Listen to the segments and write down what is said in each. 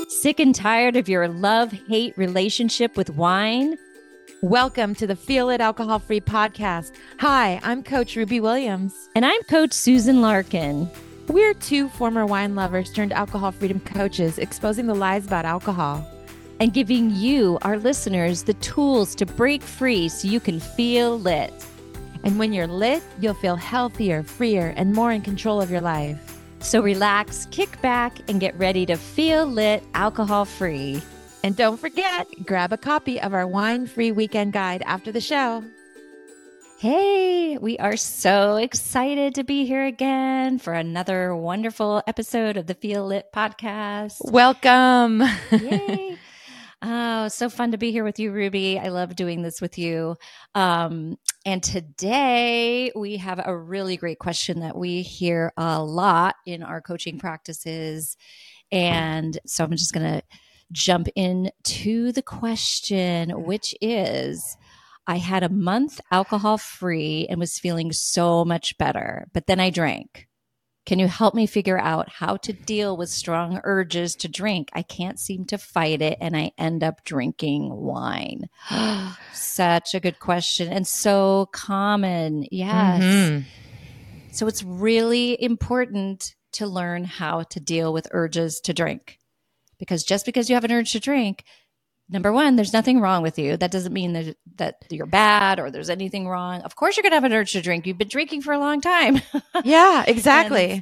Sick and tired of your love-hate relationship with wine? Welcome to the Feel It Alcohol Free podcast. Hi, I'm Coach Ruby Williams. And I'm Coach Susan Larkin. We're two former wine lovers turned alcohol freedom coaches exposing the lies about alcohol and giving you, our listeners, the tools to break free so you can feel lit. And when you're lit, you'll feel healthier, freer, and more in control of your life. So relax, kick back, and get ready to feel lit alcohol-free. And don't forget, grab a copy of our wine-free weekend guide after the show. Hey, we are so excited to be here again for another wonderful episode of the Feel Lit podcast. Welcome. Yay. Oh, so fun to be here with you, Ruby. I love doing this with you. And today we have a really great question that we hear a lot in our coaching practices. And so I'm just going to jump into the question, which is, I had a month alcohol free and was feeling so much better, but then I drank. Can you help me figure out how to deal with strong urges to drink? I can't seem to fight it, and I end up drinking wine. Such a good question and so common. Yes. Mm-hmm. So it's really important to learn how to deal with urges to drink, because just because you have an urge to drink, number one, there's nothing wrong with you. That doesn't mean that you're bad or there's anything wrong. Of course, you're going to have an urge to drink. You've been drinking for a long time. Yeah, exactly.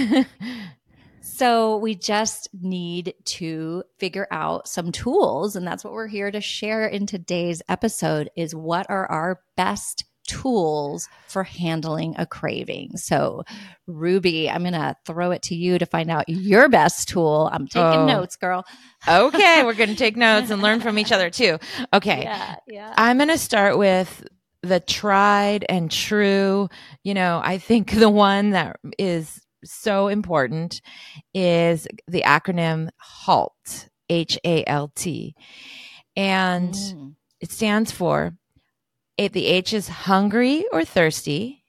So we just need to figure out some tools. And that's what we're here to share in today's episode is what are our best tools for handling a craving. So Ruby, I'm going to throw it to you to find out your best tool. I'm taking notes, girl. Okay. We're going to take notes and learn from each other too. Okay. Yeah. I'm going to start with the tried and true. I think the one that is so important is the acronym HALT, HALT. And it stands for the H is hungry or thirsty.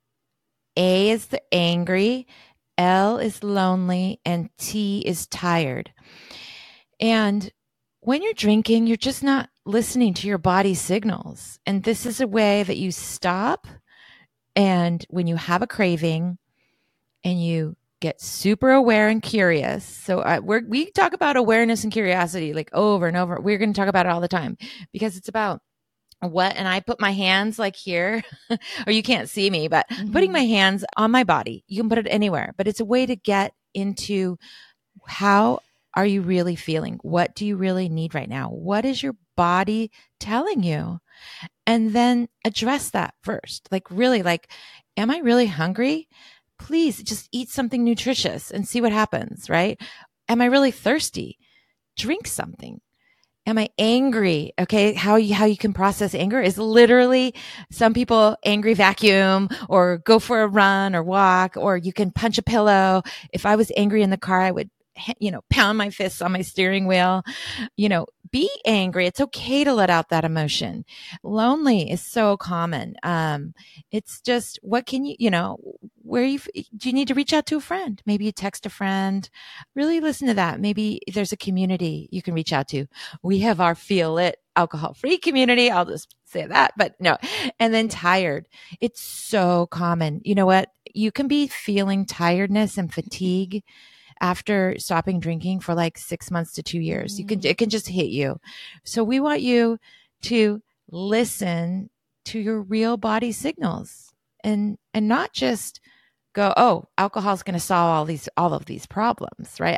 A is the angry. L is lonely. And T is tired. And when you're drinking, you're just not listening to your body's signals. And this is a way that you stop. And when you have a craving and you get super aware and curious. So we talk about awareness and curiosity like over and over. We're going to talk about it all the time because it's about and I put my hands like here, or you can't see me, but putting my hands on my body. You can put it anywhere, but it's a way to get into how are you really feeling? What do you really need right now? What is your body telling you? And then address that first. Am I really hungry? Please just eat something nutritious and see what happens, right? Am I really thirsty? Drink something. Am I angry? Okay. How you can process anger is literally some people angry vacuum or go for a run or walk, or you can punch a pillow. If I was angry in the car, I would, pound my fists on my steering wheel, be angry. It's okay to let out that emotion. Lonely is so common. It's just, what can you, do you need to reach out to a friend? Maybe you text a friend, really listen to that. Maybe there's a community you can reach out to. We have our Feel It alcohol-free community. I'll just say that, but no. And then tired. It's so common. You know what? You can be feeling tiredness and fatigue after stopping drinking for like 6 months to 2 years. It can just hit you. So we want you to listen to your real body signals and not just go, oh, alcohol is going to solve all of these problems, right?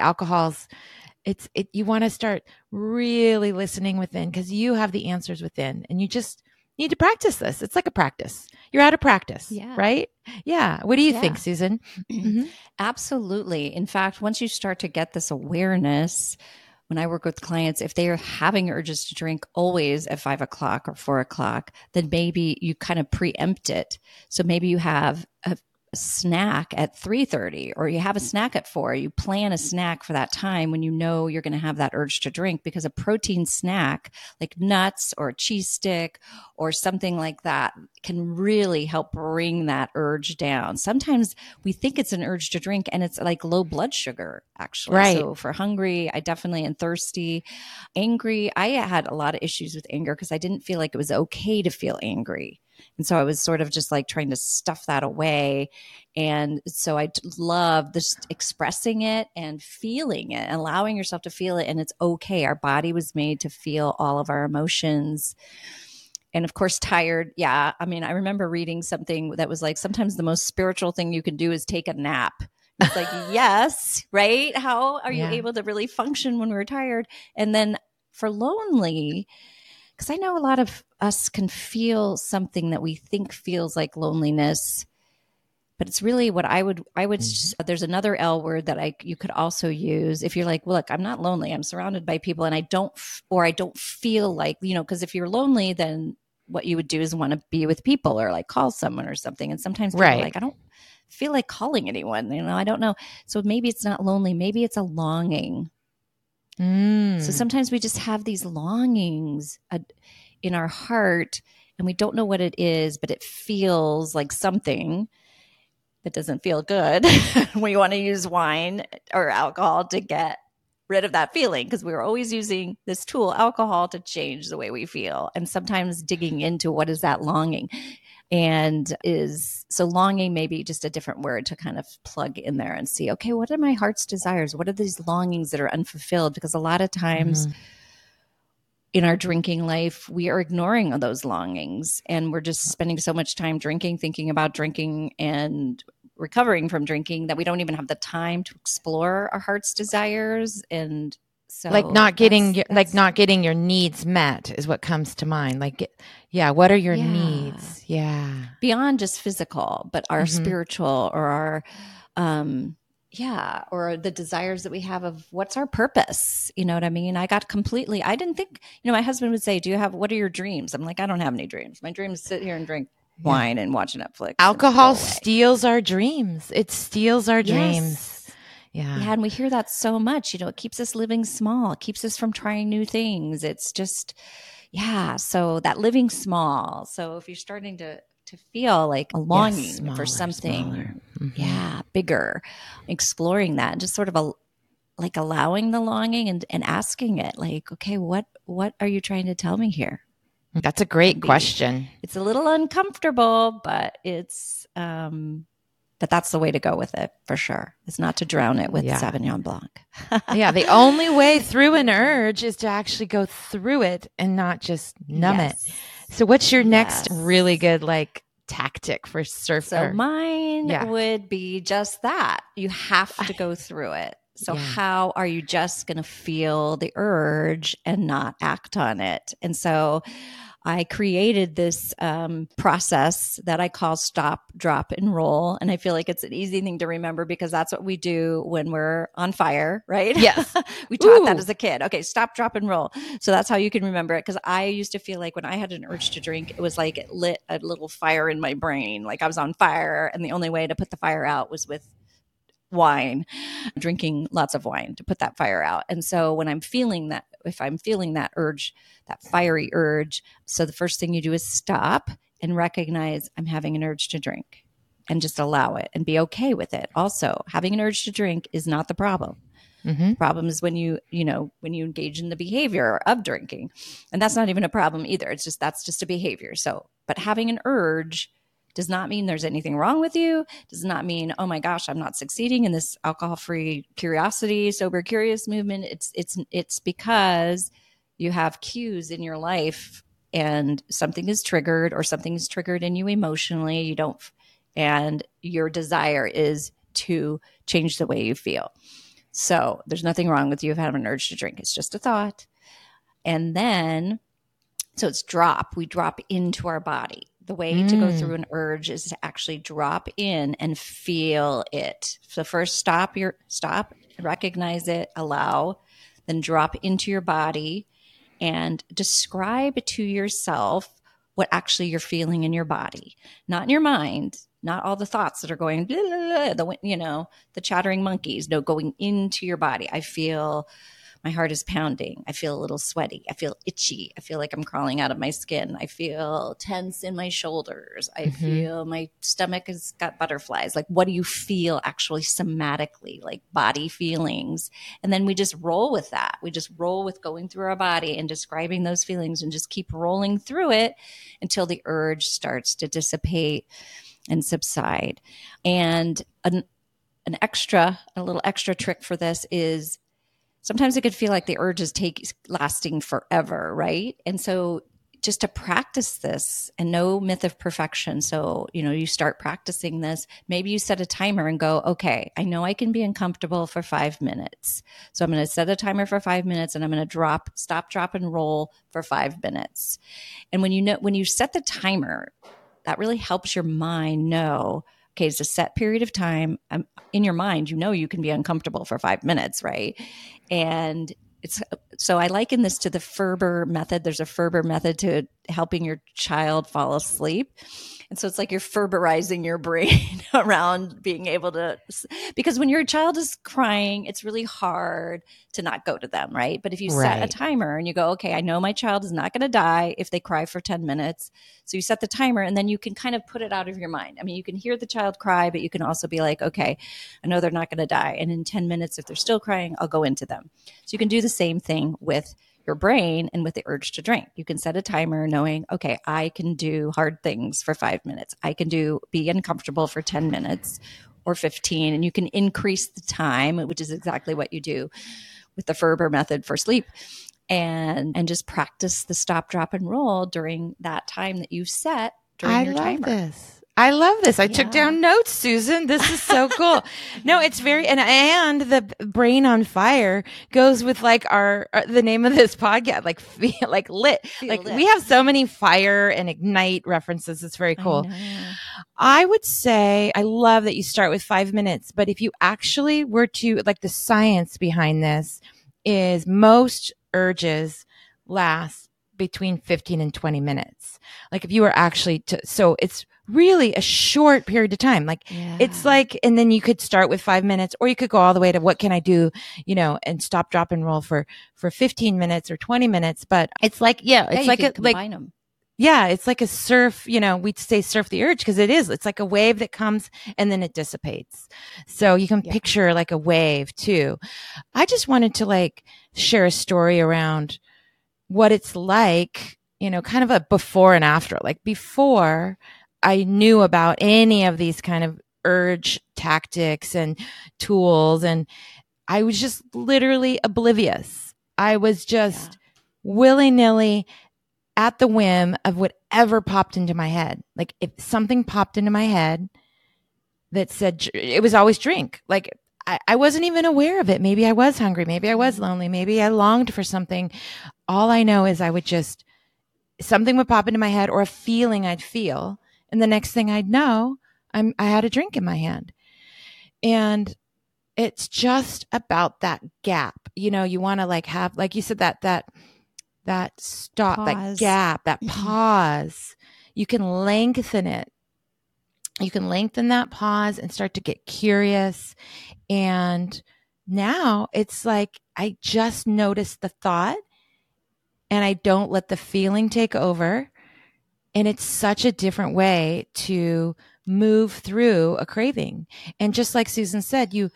You want to start really listening within because you have the answers within, and you just need to practice this. It's like a practice. You're out of practice, right? Yeah. What do you think, Susan? Absolutely. In fact, once you start to get this awareness, when I work with clients, if they are having urges to drink always at 5 o'clock or 4 o'clock, then maybe you kind of preempt it. So maybe you have snack at 3:30, or you have a snack at 4. You plan a snack for that time when you know you're going to have that urge to drink, because a protein snack like nuts or a cheese stick or something like that can really help bring that urge down. Sometimes we think it's an urge to drink and it's like low blood sugar, actually. Right. So for hungry, I definitely am thirsty. Angry, I had a lot of issues with anger because I didn't feel like it was okay to feel angry. And so I was sort of just like trying to stuff that away. And so I love this expressing it and feeling it, allowing yourself to feel it. And it's okay. Our body was made to feel all of our emotions. And of course, tired. Yeah. I mean, I remember reading something that was like, sometimes the most spiritual thing you can do is take a nap. It's like, yes, right? How are you able to really function when we're tired? And then for lonely, because I know a lot of us can feel something that we think feels like loneliness, but it's really what I would just, there's another L word that you could also use if you're like, well, look, I'm not lonely. I'm surrounded by people and I don't feel like, because if you're lonely, then what you would do is want to be with people or like call someone or something. And sometimes people are like, I don't feel like calling anyone, I don't know. So maybe it's not lonely. Maybe it's a longing. So sometimes we just have these longings in our heart and we don't know what it is, but it feels like something that doesn't feel good. We want to use wine or alcohol to get rid of that feeling, because we're always using this tool, alcohol, to change the way we feel. And sometimes digging into what is that longing. And so longing may be just a different word to kind of plug in there and see, okay, what are my heart's desires? What are these longings that are unfulfilled? Because a lot of times in our drinking life, we are ignoring those longings and we're just spending so much time drinking, thinking about drinking and recovering from drinking, that we don't even have the time to explore our heart's desires. And so like not getting your needs met is what comes to mind. Like, what are your needs? Yeah. Beyond just physical, but our spiritual or our, or the desires that we have of what's our purpose. You know what I mean? I didn't think, my husband would say, what are your dreams? I'm like, I don't have any dreams. My dreams is sit here and drink wine and watch Netflix. Alcohol steals our dreams. It steals our dreams. Yeah, and we hear that so much. It keeps us living small. It keeps us from trying new things. It's just, so that living small. So if you're starting to feel like a longing for something, bigger, exploring that, and just sort of like allowing the longing and asking it, like, okay, what are you trying to tell me here? That's a great question. It's a little uncomfortable, but it's but that's the way to go with it for sure. It's not to drown it with Sauvignon Blanc. The only way through an urge is to actually go through it and not just numb it. So what's your next really good tactic for surfer? So mine would be just that. You have to go through it. So how are you just going to feel the urge and not act on it? And so I created this process that I call stop, drop, and roll. And I feel like it's an easy thing to remember because that's what we do when we're on fire, right? Yes. We taught that as a kid. Okay, stop, drop, and roll. So that's how you can remember it. Because I used to feel like when I had an urge to drink, it was like it lit a little fire in my brain. Like I was on fire. And the only way to put the fire out was with wine, drinking lots of wine to put that fire out. And so when I'm feeling that, if I'm feeling that urge, that fiery urge, so the first thing you do is stop and recognize I'm having an urge to drink and just allow it and be okay with it. Also, having an urge to drink is not the problem. The problem is when you engage in the behavior of drinking. And that's not even a problem either. It's just, that's just a behavior. So, but having an urge does not mean there's anything wrong with you. Does not mean, oh my gosh, I'm not succeeding in this alcohol-free curiosity, sober curious movement. It's because you have cues in your life and something is triggered or something is triggered in you emotionally. And your desire is to change the way you feel. So there's nothing wrong with you having an urge to drink. It's just a thought. And then, so it's drop. We drop into our body. The way to go through an urge is to actually drop in and feel it. So first stop, recognize it, allow, then drop into your body and describe to yourself what actually you're feeling in your body, not in your mind, not all the thoughts that are going, blah, blah, blah, the chattering monkeys, no, going into your body. I feel my heart is pounding. I feel a little sweaty. I feel itchy. I feel like I'm crawling out of my skin. I feel tense in my shoulders. I feel my stomach has got butterflies. Like, what do you feel actually somatically, like body feelings? And then we just roll with that. We just roll with going through our body and describing those feelings and just keep rolling through it until the urge starts to dissipate and subside. And a little extra trick for this is sometimes it could feel like the urge is lasting forever, right? And so just to practice this, and no myth of perfection. So, you start practicing this. Maybe you set a timer and go, okay, I know I can be uncomfortable for 5 minutes. So I'm going to set a timer for 5 minutes, and I'm going to stop, drop, and roll for 5 minutes. And when you set the timer, that really helps your mind know, okay, it's a set period of time. In your mind, you can be uncomfortable for 5 minutes, right? And so I liken this to the Ferber method. There's a Ferber method to helping your child fall asleep. And so it's like you're Ferberizing your brain around being able to, because when your child is crying, it's really hard to not go to them, right? But if you set a timer and you go, okay, I know my child is not going to die if they cry for 10 minutes. So you set the timer, and then you can kind of put it out of your mind. I mean, you can hear the child cry, but you can also be like, okay, I know they're not going to die. And in 10 minutes, if they're still crying, I'll go into them. So you can do the same thing with your brain and with the urge to drink. You can set a timer knowing, okay, I can do hard things for 5 minutes. I can be uncomfortable for 10 minutes or 15, and you can increase the time, which is exactly what you do with the Ferber method for sleep, and just practice the stop, drop, and roll during that time that you set during your timer. I love this. I took down notes, Susan. This is so cool. No, it's and the Brain on Fire goes with like the name of this podcast, like lit. Lit. We have so many fire and ignite references. It's very cool. I would say I love that you start with 5 minutes, but if you actually were to, like, the science behind this is most urges last between 15 and 20 minutes. Like if you were actually so it's really a short period of time. It's like, and then you could start with 5 minutes, or you could go all the way to what can I do, and stop, drop, and roll for 15 minutes or 20 minutes. But it's like, it's like combine them. Yeah, it's like a surf, we'd say surf the urge, because it's like a wave that comes and then it dissipates. So you can picture like a wave too. I just wanted to share a story around what it's like, kind of a before and after. Like before I knew about any of these kind of urge tactics and tools, and I was just literally oblivious. I was just willy-nilly at the whim of whatever popped into my head. Like if something popped into my head that said, it was always drink. Like I wasn't even aware of it. Maybe I was hungry. Maybe I was lonely. Maybe I longed for something. All I know is something would pop into my head, or a feeling I'd feel. And the next thing I'd know, I had a drink in my hand. And it's just about that gap. You want to have, like you said, that stop, pause. That gap, that pause. You can lengthen it. You can lengthen that pause and start to get curious. And now it's like, I just notice the thought and I don't let the feeling take over. And it's such a different way to move through a craving. And just like Susan said, you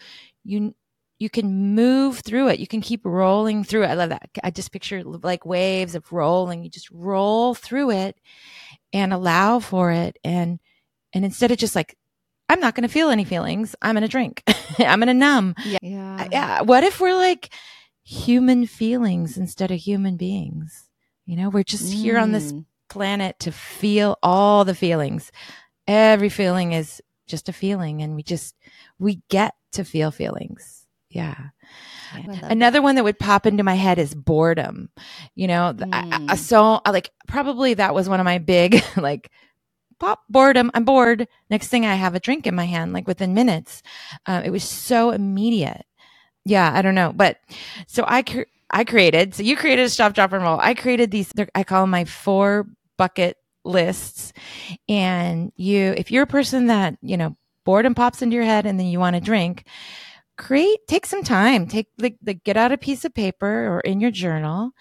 can move through it. You can keep rolling through it. I love that. I just picture like waves of rolling. You just roll through it and allow for it. And instead of just like, I'm not going to feel any feelings, I'm going to drink. I'm going to numb. Yeah. What if we're like human feelings instead of human beings? We're just here on this planet to feel all the feelings. Every feeling is just a feeling, and we get to feel feelings. Yeah. Another one that would pop into my head is boredom. So probably that was one of my big pop boredom. I'm bored. Next thing I have a drink in my hand, within minutes. It was so immediate. Yeah, I don't know, but so you created a stop, drop, and roll. I created these. I call them my 4 bucket lists. And if you're a person that, boredom pops into your head and then you want to drink, take some time, get out a piece of paper or in your journal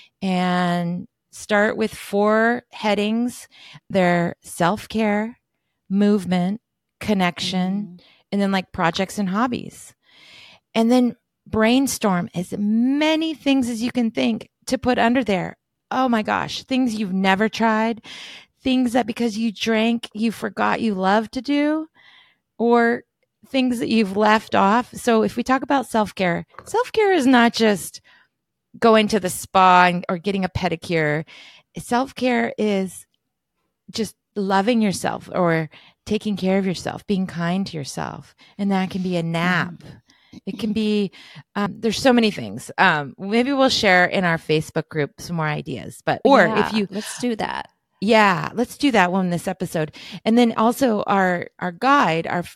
and start with 4 headings. They're self-care, movement, connection, and then like projects and hobbies. And then brainstorm as many things as you can think to put under there. Oh my gosh, things you've never tried, things that because you drank, you forgot you love to do, or things that you've left off. So if we talk about self-care is not just going to the spa or getting a pedicure. Self-care is just loving yourself or taking care of yourself, being kind to yourself. And that can be a nap. It can be, there's so many things. Maybe we'll share in our Facebook group some more ideas, let's do that. Yeah, let's do that one this episode. And then also our guide, our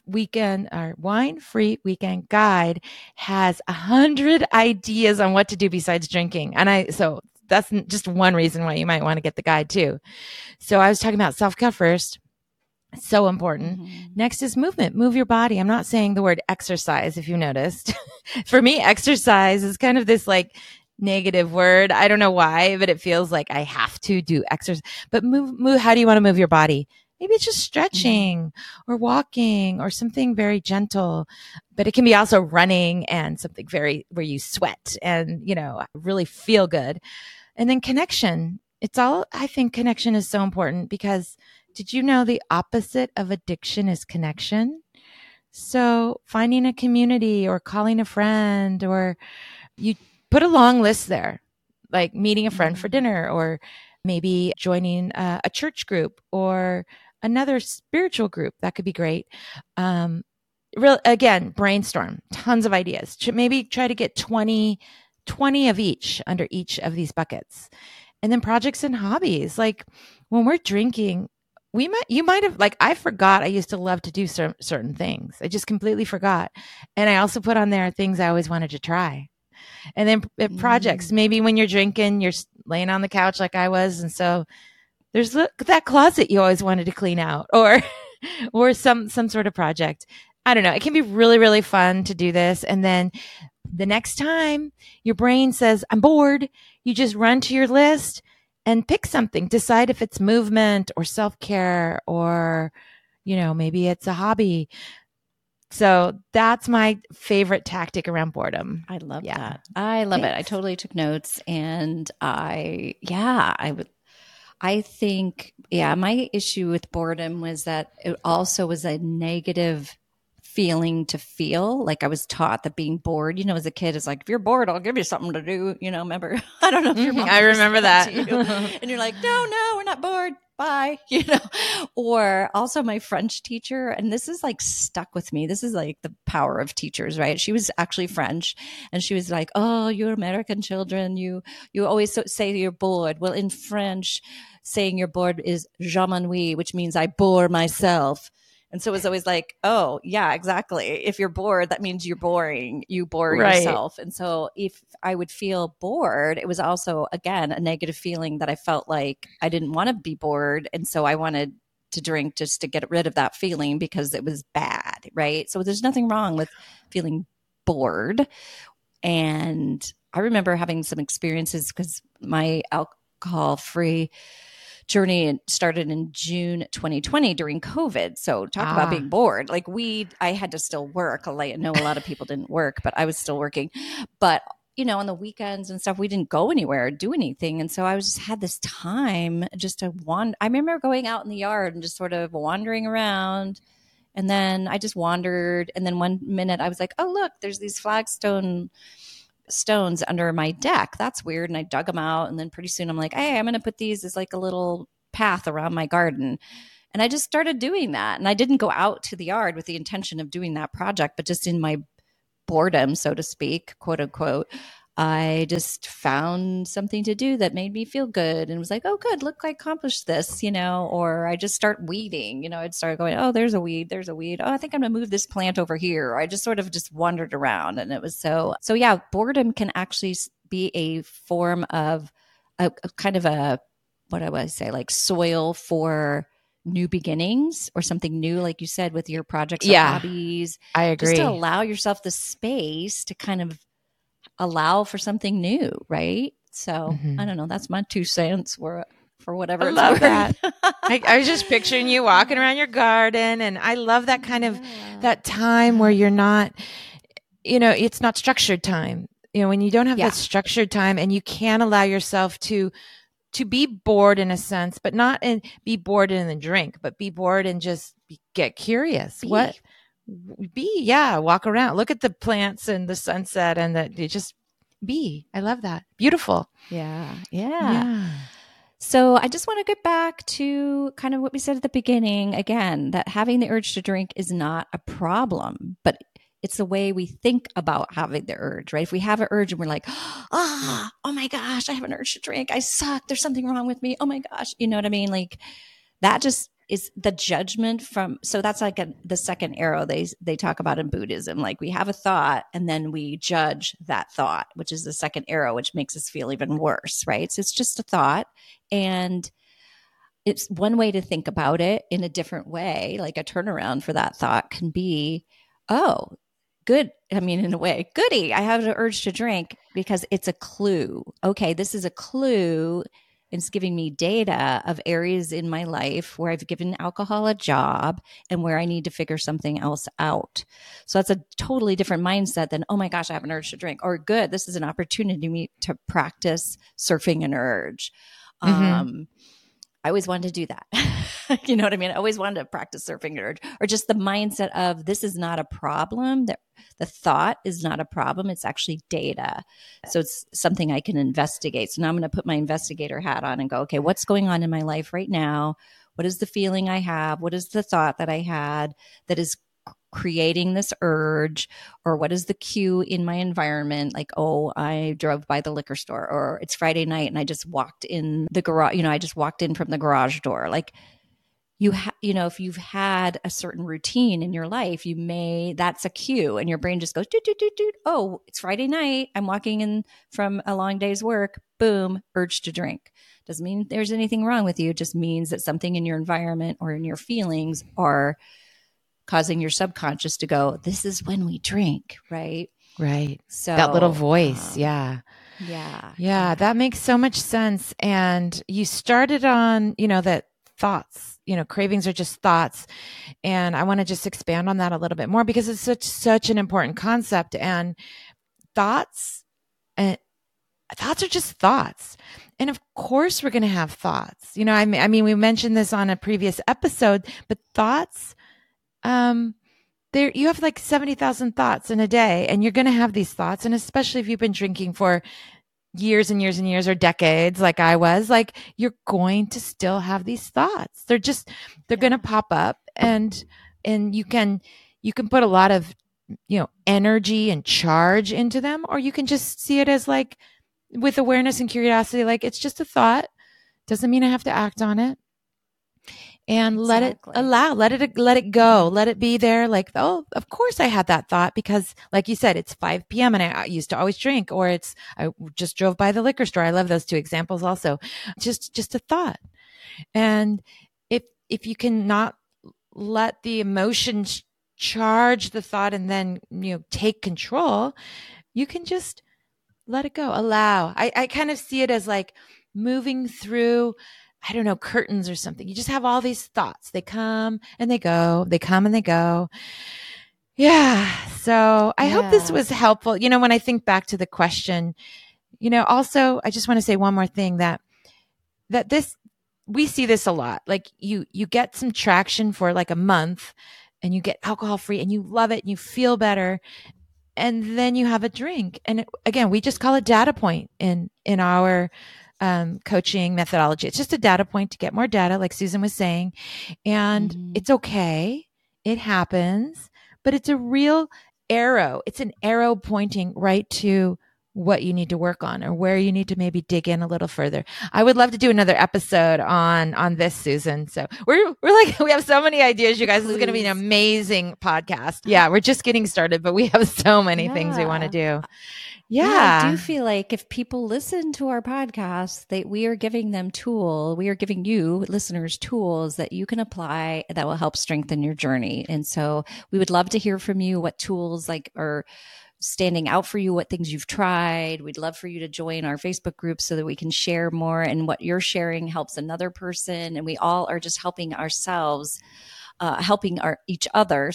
wine-free weekend guide has 100 ideas on what to do besides drinking. So that's just one reason why you might want to get the guide too. So I was talking about self-care first. So important. Next is movement. Move your body. I'm not saying the word exercise, if you noticed. For me, exercise is kind of this like negative word. I don't know why, but it feels like I have to do exercise. But move. How do you want to move your body? Maybe it's just stretching or walking or something very gentle, but it can be also running and something where you sweat and, really feel good. And then connection. I think connection is so important because did you know the opposite of addiction is connection? So finding a community or calling a friend, or you put a long list there, like meeting a friend for dinner, or maybe joining a church group or another spiritual group. That could be great. Again, brainstorm, tons of ideas. Maybe try to get 20 of each under each of these buckets. And then projects and hobbies. Like when we're drinking, you might have, like, I forgot I used to love to do certain things. I just completely forgot. And I also put on there things I always wanted to try. And then projects, maybe when you're drinking, you're laying on the couch like I was. And so there's that closet you always wanted to clean out or some sort of project. I don't know. It can be really, really fun to do this. And then the next time your brain says, I'm bored, you just run to your list and pick something. Decide if it's movement or self-care or, maybe it's a hobby. So that's my favorite tactic around boredom. I love that. I love it. I totally took notes, and I think my issue with boredom was that it also was a negative feeling to feel. Like I was taught that being bored, as a kid, is like, if you're bored, I'll give you something to do. Remember? I don't know if your mom I remember that. To you. And you're like, no, we're not bored. Bye. Or also my French teacher, and this is like stuck with me. This is like the power of teachers, right? She was actually French, and she was like, oh, you American children, you always say you're bored. Well, in French, saying you're bored is je m'ennuie, which means I bore myself. And so it was always like, oh, yeah, exactly. If you're bored, that means you're boring. You bore yourself. And so if I would feel bored, it was also, again, a negative feeling that I felt like I didn't want to be bored. And so I wanted to drink just to get rid of that feeling because it was bad, right? So there's nothing wrong with feeling bored. And I remember having some experiences because my alcohol-free journey started in June 2020 during COVID. So talk about being bored. Like I had to still work. I know a lot of people didn't work, but I was still working. But, on the weekends and stuff, we didn't go anywhere or do anything. And so I just had this time just to wander. I remember going out in the yard and just sort of wandering around. And then I just wandered. And then one minute I was like, oh, look, there's these stones under my deck. That's weird. And I dug them out. And then pretty soon I'm like, hey, I'm going to put these as like a little path around my garden. And I just started doing that. And I didn't go out to the yard with the intention of doing that project, but just in my boredom, so to speak, quote unquote, I just found something to do that made me feel good and was like, oh, good, look, I accomplished this, or I just start weeding, I'd start going, oh, there's a weed. Oh, I think I'm going to move this plant over here. Or I just sort of just wandered around, and it was so yeah, boredom can actually be a form of a kind of a what do I say, like soil for new beginnings or something new, like you said, with your projects or hobbies. I agree. Just to allow yourself the space to kind of allow for something new, right? So I don't know. That's my 2 cents for whatever. I love that. I was just picturing you walking around your garden, and I love that kind of that time where you're not, it's not structured time. When you don't have that structured time, and you can allow yourself to be bored in a sense, but not be bored in the drink, but be bored and just get curious. Walk around, look at the plants and the sunset, and just be. I love that. Beautiful. Yeah. So I just want to get back to kind of what we said at the beginning again, that having the urge to drink is not a problem, but it's the way we think about having the urge, right? If we have an urge and we're like, oh my gosh, I have an urge to drink. I suck. There's something wrong with me. Oh my gosh. You know what I mean? Like that just is the judgment so that's like the second arrow they talk about in Buddhism. Like we have a thought and then we judge that thought, which is the second arrow, which makes us feel even worse, right? So it's just a thought. And it's one way to think about it. In a different way, like a turnaround for that thought can be, oh, good. I mean, in a way, goody. I have an urge to drink because it's a clue. Okay, this is a clue. It's giving me data of areas in my life where I've given alcohol a job and where I need to figure something else out. So that's a totally different mindset than, oh my gosh, I have an urge to drink. Or good, this is an opportunity to practice surfing an urge. I always wanted to do that. You know what I mean? I always wanted to practice surfing urge, or just the mindset of this is not a problem, that the thought is not a problem. It's actually data. So it's something I can investigate. So now I'm going to put my investigator hat on and go, okay, what's going on in my life right now? What is the feeling I have? What is the thought that I had that is creating this urge? Or what is the cue in my environment? Like, oh, I drove by the liquor store, or it's Friday night and I just walked in the garage, I just walked in from the garage door. Like if you've had a certain routine in your life, that's a cue, and your brain just goes, doot, doot, doot, doot. Oh, it's Friday night. I'm walking in from a long day's work. Boom, urge to drink. Doesn't mean there's anything wrong with you. It just means that something in your environment or in your feelings are causing your subconscious to go, this is when we drink, right? Right. So that little voice. Yeah. That makes so much sense. And you started on, that thoughts, cravings are just thoughts. And I want to just expand on that a little bit more because it's such an important concept. And thoughts are just thoughts. And of course we're going to have thoughts. I mean, we mentioned this on a previous episode, but thoughts, you have like 70,000 thoughts in a day, and you're going to have these thoughts. And especially if you've been drinking for years and years and years or decades, like I was, like you're going to still have these thoughts. They're going to pop up, and you can put a lot of, energy and charge into them, or you can just see it as like with awareness and curiosity, like it's just a thought. Doesn't mean I have to act on it. And let it go. Let it be there. Like, oh, of course I had that thought because like you said, it's 5 p.m. and I used to always drink, or I just drove by the liquor store. I love those 2 examples also. Just a thought. And if you can not let the emotions charge the thought and then, take control, you can just let it go. Allow. I kind of see it as like moving through, I don't know, curtains or something. You just have all these thoughts. They come and they go. They come and they go. Yeah. So I hope this was helpful. When I think back to the question, also, I just want to say one more thing that we see this a lot. Like you get some traction for like a month and you get alcohol free and you love it and you feel better. And then you have a drink. And again, we just call it data point in our coaching methodology. It's just a data point to get more data, like Susan was saying. And it's okay. It happens, but it's a real arrow. It's an arrow pointing right to what you need to work on or where you need to maybe dig in a little further. I would love to do another episode on this, Susan. So we're like, we have so many ideas, you guys. This is going to be an amazing podcast. Yeah, we're just getting started, but we have so many things we want to do. Yeah. I do feel like if people listen to our podcast, we are giving them we are giving you listeners tools that you can apply that will help strengthen your journey. And so we would love to hear from you what tools are standing out for you, what things you've tried. We'd love for you to join our Facebook group so that we can share more, and what you're sharing helps another person. And we all are just helping ourselves, helping each other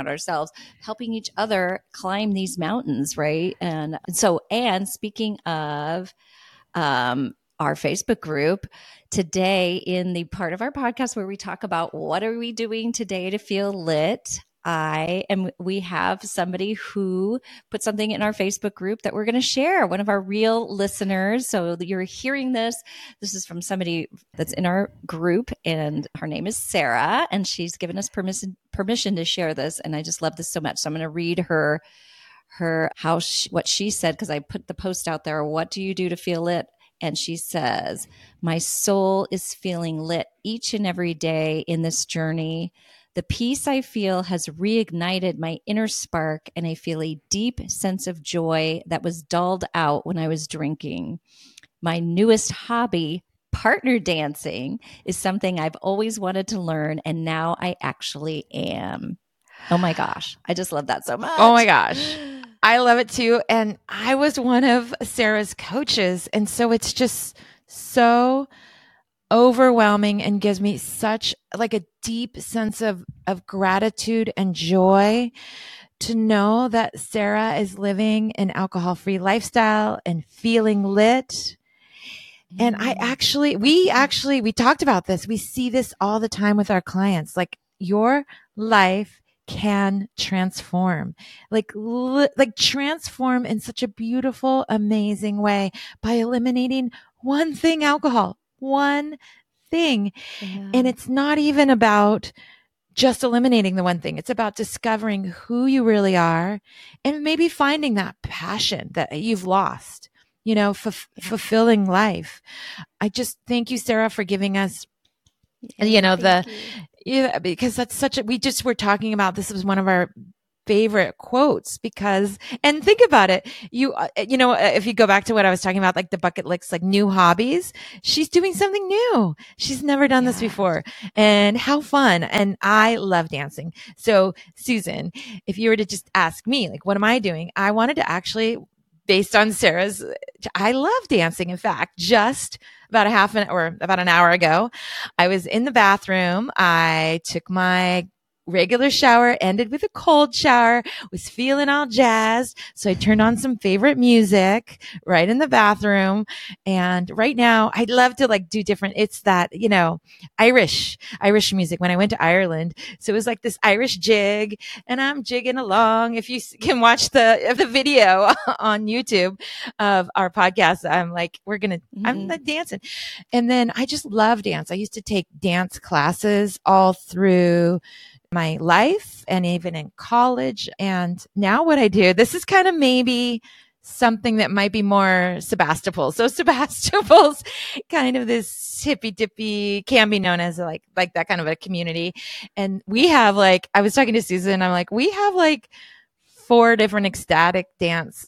climb these mountains. Right. And speaking of, our Facebook group today, in the part of our podcast where we talk about what are we doing today to feel lit, we have somebody who put something in our Facebook group that we're going to share, one of our real listeners. So you're hearing this. This is from somebody that's in our group, and her name is Sarah, and she's given us permission to share this. And I just love this so much. So I'm going to read what she said, because I put the post out there. What do you do to feel lit? And she says, my soul is feeling lit each and every day in this journey. The peace I feel has reignited my inner spark, and I feel a deep sense of joy that was dulled out when I was drinking. My newest hobby, partner dancing, is something I've always wanted to learn, and now I actually am. Oh my gosh. I just love that so much. Oh my gosh. I love it too. And I was one of Sarah's coaches. And so it's just so overwhelming and gives me such like a deep sense of gratitude and joy to know that Sarah is living an alcohol-free lifestyle and feeling lit. And we talked about this. We see this all the time with our clients. Like, your life can transform, like transform in such a beautiful, amazing way by eliminating one thing, alcohol, one thing. Yeah. And it's not even about just eliminating the one thing. It's about discovering who you really are and maybe finding that passion that you've lost, fulfilling life. I just thank you, Sarah, for giving us, because that's we just were talking about, this was one of our favorite quotes, and think about it, if you go back to what I was talking about, like the bucket list, like new hobbies, she's doing something new. She's never done this before, and how fun. And I love dancing. So Susan, if you were to just ask me, like, what am I doing? I wanted to actually, based on Sarah's, I love dancing. In fact, just about an hour ago, I was in the bathroom. I took my regular shower, ended with a cold shower, was feeling all jazzed. So I turned on some favorite music right in the bathroom. And right now I'd love to do different. It's that, Irish music when I went to Ireland. So it was like this Irish jig, and I'm jigging along. If you can watch the video on YouTube of our podcast, I'm like, I'm dancing. And then I just love dance. I used to take dance classes all through my life and even in college. And now what I do, this is kind of maybe something that might be more Sebastopol. So Sebastopol's kind of this hippy dippy, can be known as like that kind of a community. And we have I was talking to Susan, I'm like, we have 4 different ecstatic dance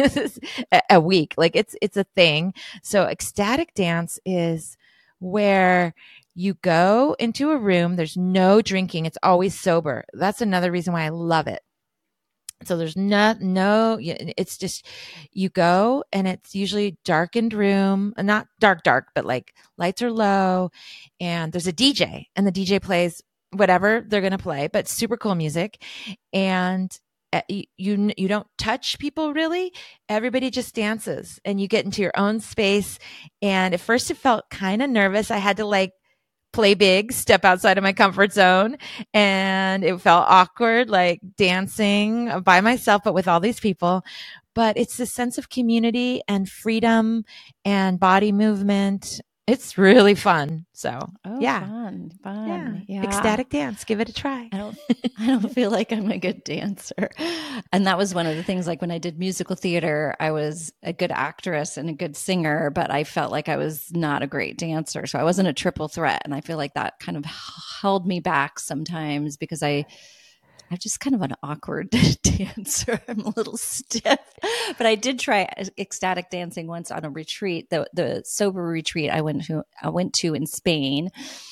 a week. It's a thing. So ecstatic dance is where you go into a room. There's no drinking. It's always sober. That's another reason why I love it. So there's it's just, you go, and it's usually darkened room, not dark, but lights are low, and there's a DJ, and the DJ plays whatever they're going to play, but super cool music. And you don't touch people really. Everybody just dances, and you get into your own space. And at first it felt kind of nervous. I had to play big, step outside of my comfort zone. And it felt awkward, dancing by myself, but with all these people. But it's this sense of community and freedom and body movement. It's really fun. So, Oh, yeah. fun. Yeah. Ecstatic dance. Give it a try. I don't feel like I'm a good dancer. And that was one of the things, like when I did musical theater, I was a good actress and a good singer, but I felt like I was not a great dancer. So I wasn't a triple threat. And I feel like that kind of held me back sometimes because I'm just kind of an awkward dancer. I'm a little stiff, but I did try ecstatic dancing once on a retreat, the sober retreat I went to in Spain,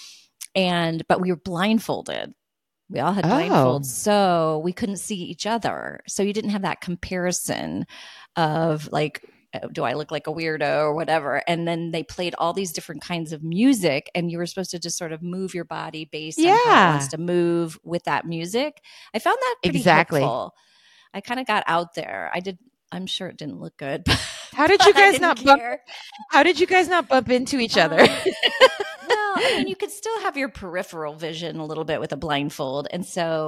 but we were blindfolded. We all had blindfolds, so we couldn't see each other. So you didn't have that comparison of like, do I look like a weirdo or whatever? And then they played all these different kinds of music, and you were supposed to just sort of move your body based on how it wants to move with that music. I found that pretty helpful. I kind of got out there. I'm sure it didn't look good. How did you guys not bump into each other? Well, I mean, you could still have your peripheral vision a little bit with a blindfold. And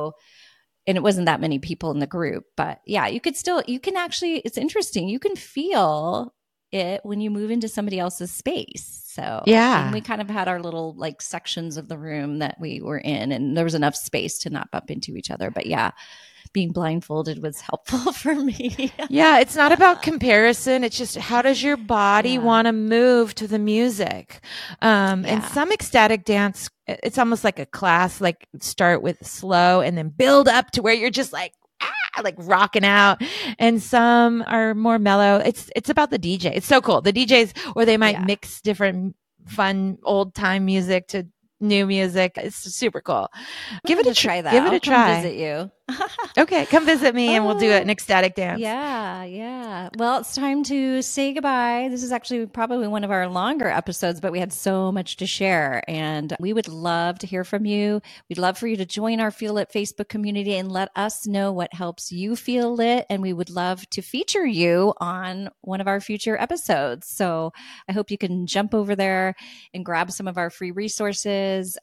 it wasn't that many people in the group, but yeah, it's interesting. You can feel it when you move into somebody else's space. So yeah, and we kind of had our little like sections of the room that we were in, and there was enough space to not bump into each other. But yeah, being blindfolded was helpful for me. Yeah, it's not about comparison. It's just how does your body want to move to the music? And some ecstatic dance, it's almost like a class, like start with slow and then build up to where you're just like rocking out. And some are more mellow. It's about the DJ. It's so cool. The DJs, or they might mix different fun old time music to new music. It's super cool. Give it a try. I'll come visit you. Okay, come visit me and we'll do an ecstatic dance. Yeah. Well, it's time to say goodbye. This is actually probably one of our longer episodes, but we had so much to share, and we would love to hear from you. We'd love for you to join our Feel Lit Facebook community and let us know what helps you feel lit, and we would love to feature you on one of our future episodes. So I hope you can jump over there and grab some of our free resources,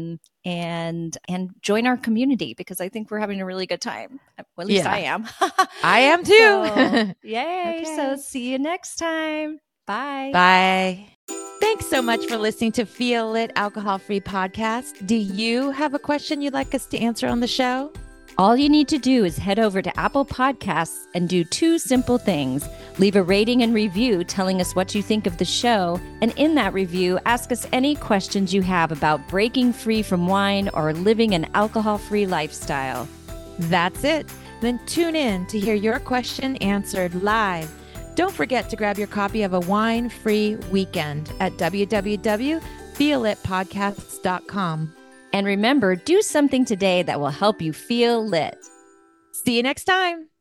and join our community, because I think we're having a really good time. Well, at least I am. I am too. So, yay. Okay. So see you next time. Bye. Bye. Thanks so much for listening to Feel Lit Alcohol Free Podcast. Do you have a question you'd like us to answer on the show? All you need to do is head over to Apple Podcasts and do two simple things. Leave a rating and review telling us what you think of the show. And in that review, ask us any questions you have about breaking free from wine or living an alcohol-free lifestyle. That's it. Then tune in to hear your question answered live. Don't forget to grab your copy of A Wine-Free Weekend at www.feellitpodcasts.com. And remember, do something today that will help you feel lit. See you next time.